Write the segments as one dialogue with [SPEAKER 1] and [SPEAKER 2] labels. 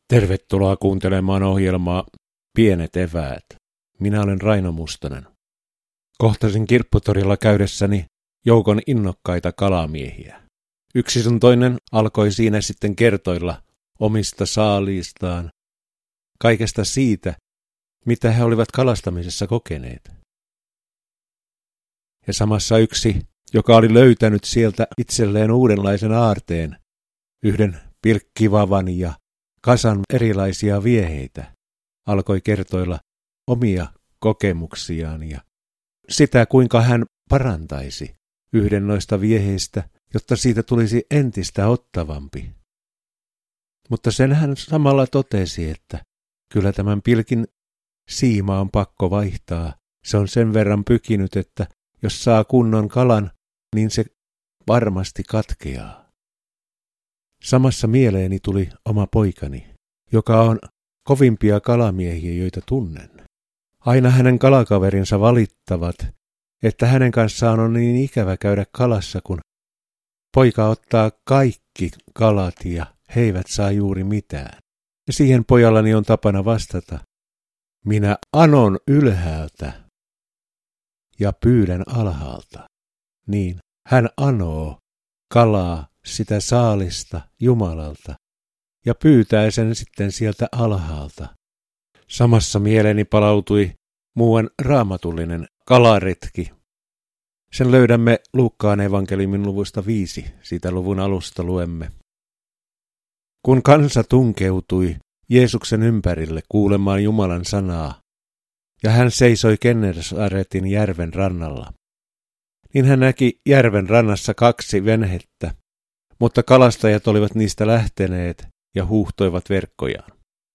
[SPEAKER 1] Tervetuloa kuuntelemaan ohjelmaa Pienet eväät. Minä olen Raino Mustonen. Kohtasin kirpputorilla käydessäni joukon innokkaita kalamiehiä. Yksi sun toinen alkoi siinä sitten kertoilla omista saaliistaan, kaikesta siitä, mitä he olivat kalastamisessa kokeneet. Ja samassa yksi, joka oli löytänyt sieltä itselleen uudenlaisen aarteen, yhden pilkkivavan ja kasan erilaisia vieheitä, alkoi kertoilla omia kokemuksiaan ja sitä, kuinka hän parantaisi yhden noista vieheistä, jotta siitä tulisi entistä ottavampi. Mutta sen hän samalla totesi, että kyllä tämän pilkin siima on pakko vaihtaa. Se on sen verran pykinyt, että jos saa kunnon kalan, niin se varmasti katkeaa. Samassa mieleeni tuli oma poikani, joka on kovimpia kalamiehiä, joita tunnen. Aina hänen kalakaverinsa valittavat, että hänen kanssaan on niin ikävä käydä kalassa, kun poika ottaa kaikki kalat ja he eivät saa juuri mitään. Ja siihen pojallani on tapana vastata: minä anon ylhäältä ja pyydän alhaalta. Niin, hän anoo kalaa, sitä saalista Jumalalta, ja pyytää sen sitten sieltä alhaalta. Samassa mieleeni palautui muuan raamatullinen kalaretki. Sen löydämme Luukkaan evankeliumin luvusta 5, siitä luvun alusta luemme. Kun kansa tunkeutui Jeesuksen ympärille kuulemaan Jumalan sanaa, ja hän seisoi Gennesaretin järven rannalla, niin hän näki järven rannassa 2 venhettä, mutta kalastajat olivat niistä lähteneet ja huuhtoivat verkkojaan.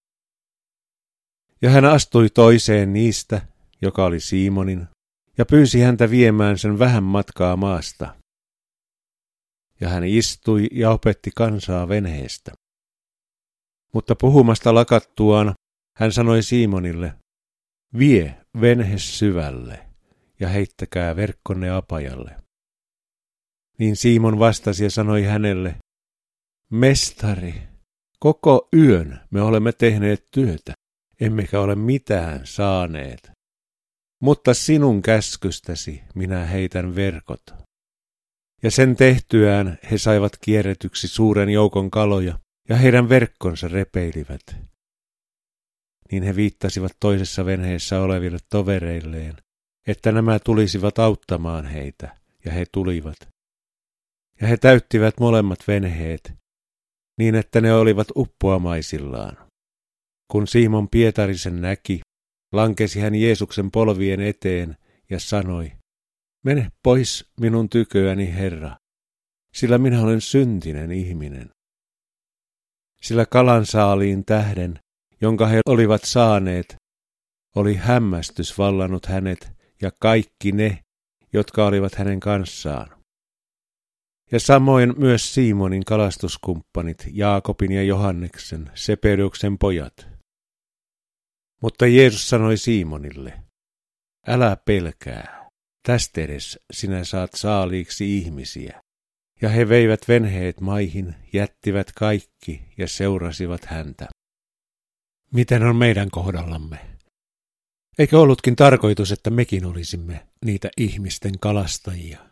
[SPEAKER 1] Ja hän astui toiseen niistä, joka oli Simonin, ja pyysi häntä viemään sen vähän matkaa maasta. Ja hän istui ja opetti kansaa venheestä. Mutta puhumasta lakattuaan hän sanoi Simonille: vie venhe syvälle ja heittäkää verkkonne apajalle. Niin Simon vastasi ja sanoi hänelle: Mestari, koko yön me olemme tehneet työtä, emmekä ole mitään saaneet. Mutta sinun käskystäsi minä heitän verkot. Ja sen tehtyään he saivat kierretyksi suuren joukon kaloja, ja heidän verkkonsa repeilivät. Niin he viittasivat toisessa venheessä oleville tovereilleen, että nämä tulisivat auttamaan heitä, ja he tulivat. Ja he täyttivät molemmat venheet, niin että ne olivat uppoamaisillaan. Kun Simon Pietari sen näki, lankesi hän Jeesuksen polvien eteen ja sanoi: mene pois minun tyköäni, Herra, sillä minä olen syntinen ihminen. Sillä kalansaaliin tähden, jonka he olivat saaneet, oli hämmästys vallannut hänet ja kaikki ne, jotka olivat hänen kanssaan. Ja samoin myös Simonin kalastuskumppanit, Jaakobin ja Johanneksen, Sepedeuksen pojat. Mutta Jeesus sanoi Simonille: älä pelkää, tästä edes sinä saat saaliiksi ihmisiä. Ja he veivät venheet maihin, jättivät kaikki ja seurasivat häntä. Miten on meidän kohdallamme? Eikö ollutkin tarkoitus, että mekin olisimme niitä ihmisten kalastajia?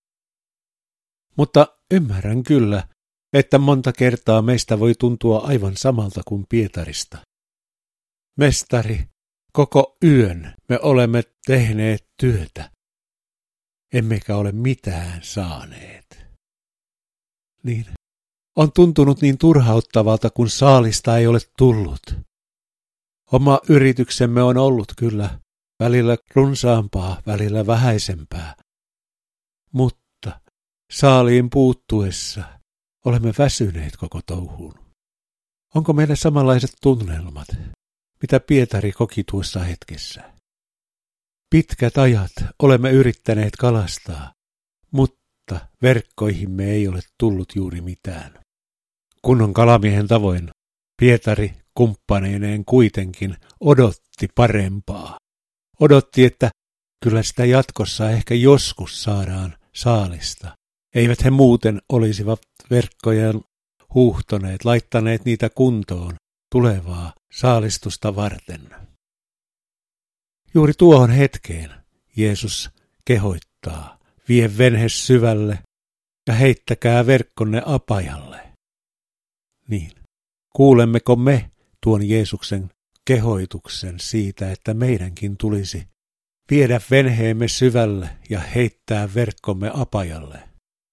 [SPEAKER 1] Mutta ymmärrän kyllä, että monta kertaa meistä voi tuntua aivan samalta kuin Pietarista. Mestari, koko yön me olemme tehneet työtä, emmekä ole mitään saaneet. Niin, on tuntunut niin turhauttavalta, kun saalista ei ole tullut. Oma yrityksemme on ollut kyllä välillä runsaampaa, välillä vähäisempää, mutta saaliin puuttuessa olemme väsyneet koko touhuun. Onko meillä samanlaiset tunnelmat, mitä Pietari koki tuossa hetkessä? Pitkät ajat olemme yrittäneet kalastaa, mutta verkkoihimme ei ole tullut juuri mitään. Kunnon kalamiehen tavoin Pietari kumppaneineen kuitenkin odotti parempaa. Odotti, että kyllä sitä jatkossa ehkä joskus saadaan saalista. Eivät he muuten olisivat verkkojaan huuhtoneet, laittaneet niitä kuntoon, tulevaa saalistusta varten. Juuri tuohon hetkeen Jeesus kehoittaa, vie venhe syvälle ja heittäkää verkkonne apajalle. Niin, kuulemmeko me tuon Jeesuksen kehoituksen siitä, että meidänkin tulisi viedä venheemme syvälle ja heittää verkkomme apajalle?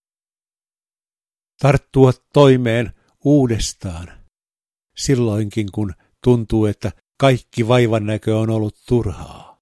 [SPEAKER 1] Tarttua toimeen uudestaan, silloinkin kun tuntuu, että kaikki vaivan näkö on ollut turhaa.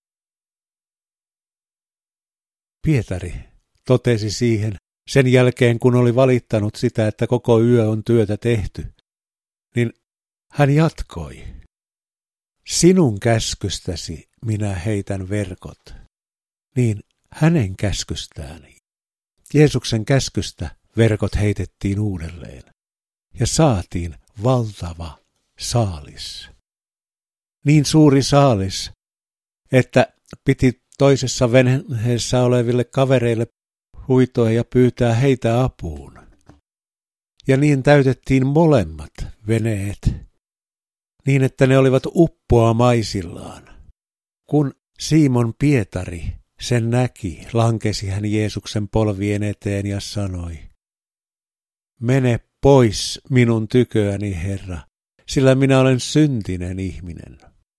[SPEAKER 1] Pietari totesi siihen sen jälkeen, kun oli valittanut sitä, että koko yö on työtä tehty, niin hän jatkoi. Sinun käskystäsi minä heitän verkot. Niin hänen käskystään, Jeesuksen käskystä, verkot heitettiin uudelleen ja saatiin valtava saalis. Niin suuri saalis, että piti toisessa venheessä oleville kavereille huitoa ja pyytää heitä apuun. Ja niin täytettiin molemmat veneet, niin että ne olivat uppoamaisillaan. Kun Simon Pietari sen näki, lankesi hän Jeesuksen polvien eteen ja sanoi, mene pois minun tyköäni, Herra, sillä minä olen syntinen ihminen.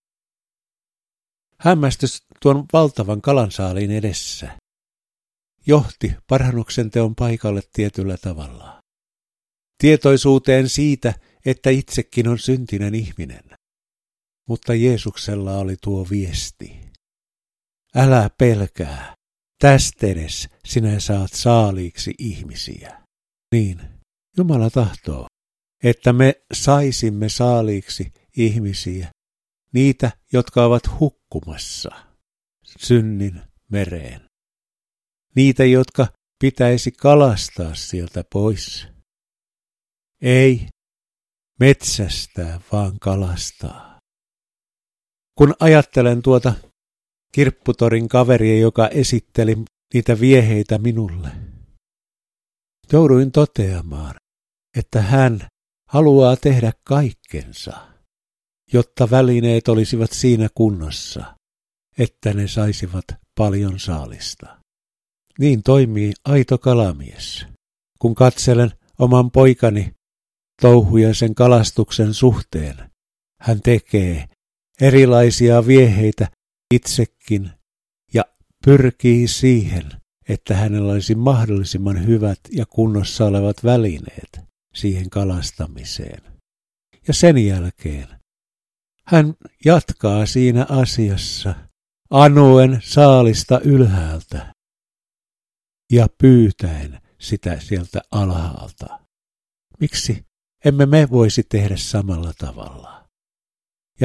[SPEAKER 1] Hämmästys tuon valtavan kalansaaliin edessä johti parannuksen teon paikalle tietyllä tavalla. Tietoisuuteen siitä, että itsekin on syntinen ihminen. Mutta Jeesuksella oli tuo viesti. Älä pelkää, tästä edes sinä saat saaliiksi ihmisiä. Niin, Jumala tahtoo, että me saisimme saaliiksi ihmisiä, niitä, jotka ovat hukkumassa synnin mereen. Niitä, jotka pitäisi kalastaa sieltä pois. Ei metsästää, vaan kalastaa. Kun ajattelen tuota kirpputorin kaveria, joka esitteli niitä vieheitä minulle, jouduin toteamaan, että hän haluaa tehdä kaikkensa, jotta välineet olisivat siinä kunnossa, että ne saisivat paljon saalista. Niin toimii aito kalamies. Kun katselen oman poikani touhuja sen kalastuksen suhteen, hän tekee erilaisia vieheitä itsekin ja pyrkii siihen, että hänellä olisi mahdollisimman hyvät ja kunnossa olevat välineet siihen kalastamiseen. Ja sen jälkeen hän jatkaa siinä asiassa anoen saalista ylhäältä ja pyytäen sitä sieltä alhaalta. Miksi emme me voisi tehdä samalla tavalla? Ja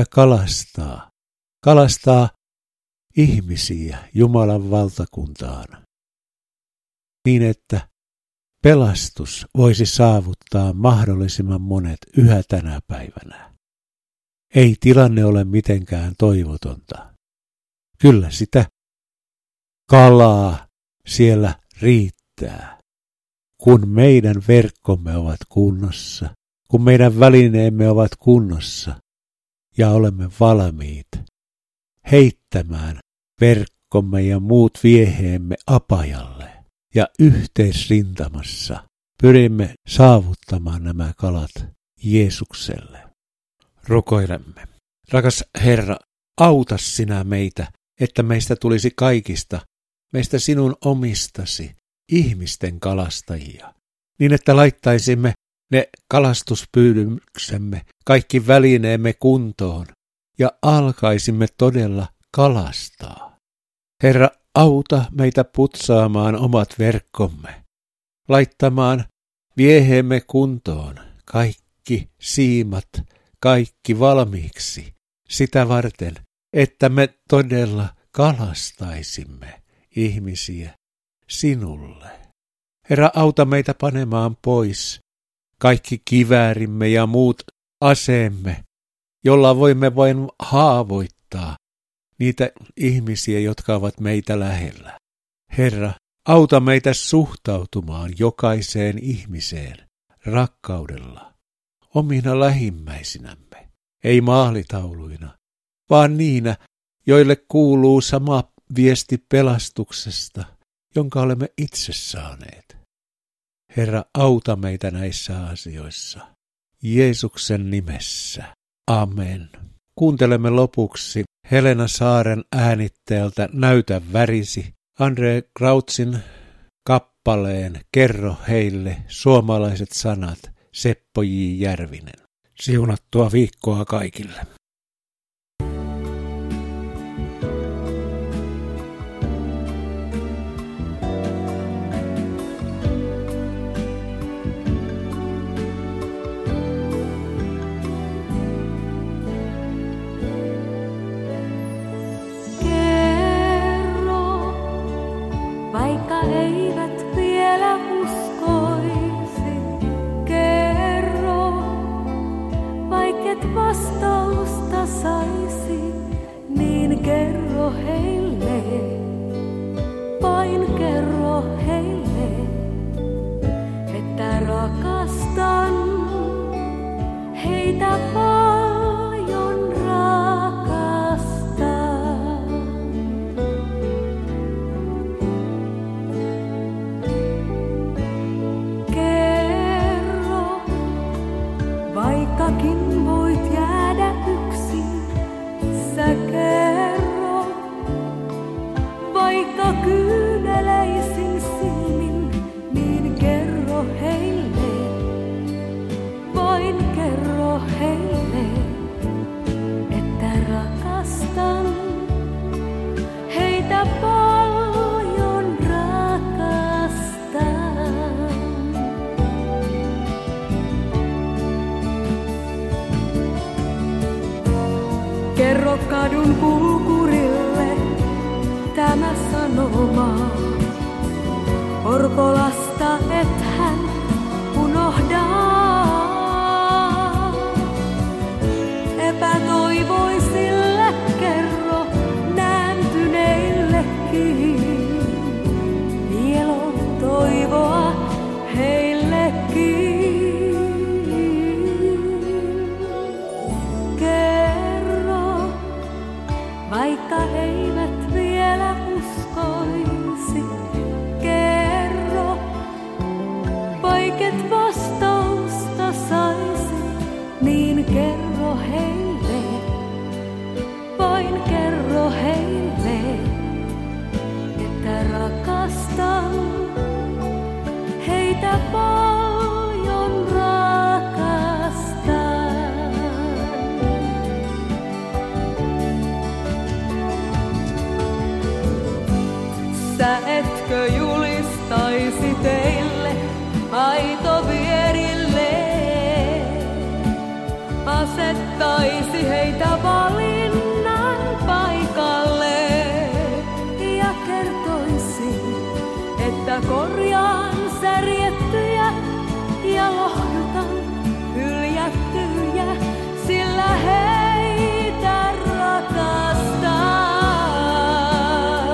[SPEAKER 1] kalastaa ihmisiä Jumalan valtakuntaan, niin että pelastus voisi saavuttaa mahdollisimman monet yhä tänä päivänä. Ei tilanne ole mitenkään toivotonta. Kyllä sitä kalaa siellä riittää, kun meidän verkkomme ovat kunnossa, kun meidän välineemme ovat kunnossa ja olemme valmiit heittämään verkkomme ja muut vieheemme apajalle ja yhteisrintamassa pyrimme saavuttamaan nämä kalat Jeesukselle. Rukoilemme. Rakas Herra, auta sinä meitä, että meistä tulisi kaikista, meistä sinun omistasi, ihmisten kalastajia, niin että laittaisimme ne kalastuspyydyksemme, kaikki välineemme kuntoon ja alkaisimme todella kalastaa. Herra, auta meitä putsaamaan omat verkkomme, laittamaan vieheemme kuntoon, kaikki siimat, kaikki valmiiksi, sitä varten, että me todella kalastaisimme ihmisiä sinulle. Herra, auta meitä panemaan pois kaikki kiväärimme ja muut aseemme, jolla voimme vain haavoittaa niitä ihmisiä, jotka ovat meitä lähellä. Herra, auta meitä suhtautumaan jokaiseen ihmiseen rakkaudella, omina lähimmäisinämme. ei maalitauluina, vaan niinä, joille kuuluu sama viesti pelastuksesta, jonka olemme itse saaneet. Herra, auta meitä näissä asioissa. Jeesuksen nimessä. Amen. Kuuntelemme lopuksi Helena Saaren äänitteeltä Näytä värisi Andre Krautsin kappaleen Kerro heille suomalaiset sanat Seppo J. Järvinen. Siunattua viikkoa kaikille.
[SPEAKER 2] Vaikka eivät vielä uskoisi, kerro, vaikket vastausta saisi, niin kerro heille, vain kerro heille, että rakastan heitä paljon rakastan. Vaikkakin voit jäädä yksin, sä kerro, vaikka kyyneleisin silmin, niin kerro heille, vain kerro heille, että rakastan heitä paljon rakastan. Kerro kadun kulkurille tämä sanoma. Orpolasta et hän unohda. Epätoivoisille kerro nääntyneillekin. Vielä on toivoa heillekin. Vaikka eivät vielä uskoisi, kerro, vaiket vastausta saisi, niin kerro heille, vain kerro heille, että rakastan heitä paljon rakastan. Sä etkö julistaisi teille aitovierille, asettaisi heitä valinnan paikalle ja kertoisi, että korjaan särjettyjä ja lohdutan hyljättyjä, sillä heitä rakastan.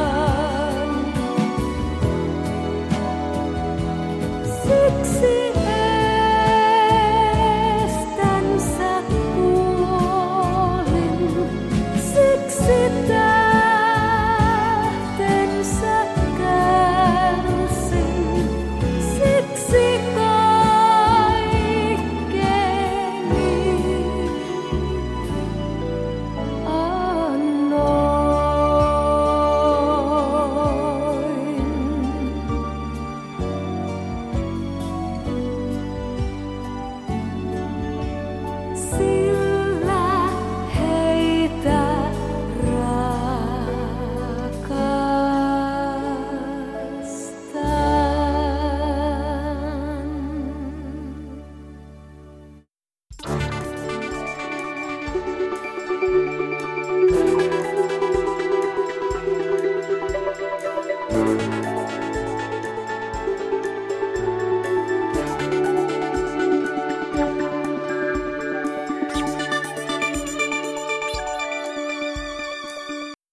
[SPEAKER 2] Siksi